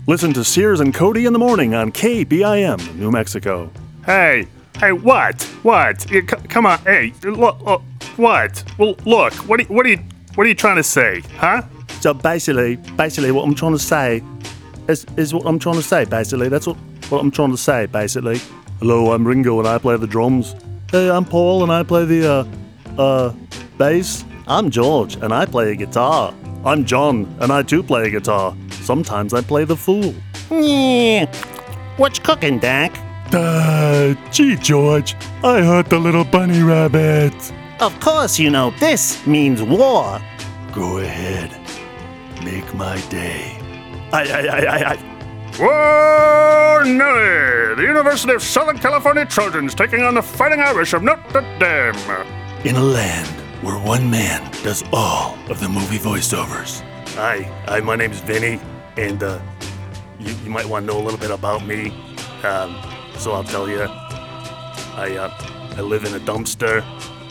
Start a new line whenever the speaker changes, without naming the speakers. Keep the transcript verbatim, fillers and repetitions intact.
Listen to Sears and Cody in the morning on K B I M, New Mexico.
Hey, hey, what? What? You, c- come on, hey, look, look, what? Well, look, what are, you- what are you, what are you trying to say, huh?
So basically, basically what I'm trying to say is, is what I'm trying to say, basically. That's what, what I'm trying to say, basically. Hello, I'm Ringo and I play the drums. Hey, I'm Paul and I play the, uh, uh, bass. I'm George and I play a guitar. I'm John and I too play a guitar. Sometimes I play the fool.
Yeah. What's cooking, Dak?
Uh, gee, George, I heard the little bunny rabbit.
Of course you know this means war.
Go ahead. Make my day. I, I, I, I, I.
Whoa, Nelly! The University of Southern California Trojans taking on the Fighting Irish of Notre Dame.
In a land where one man does all of the movie voiceovers. Hi, hi, my name's Vinny, and uh, you, you might want to know a little bit about me. Um, so I'll tell you, I uh, I live in a dumpster.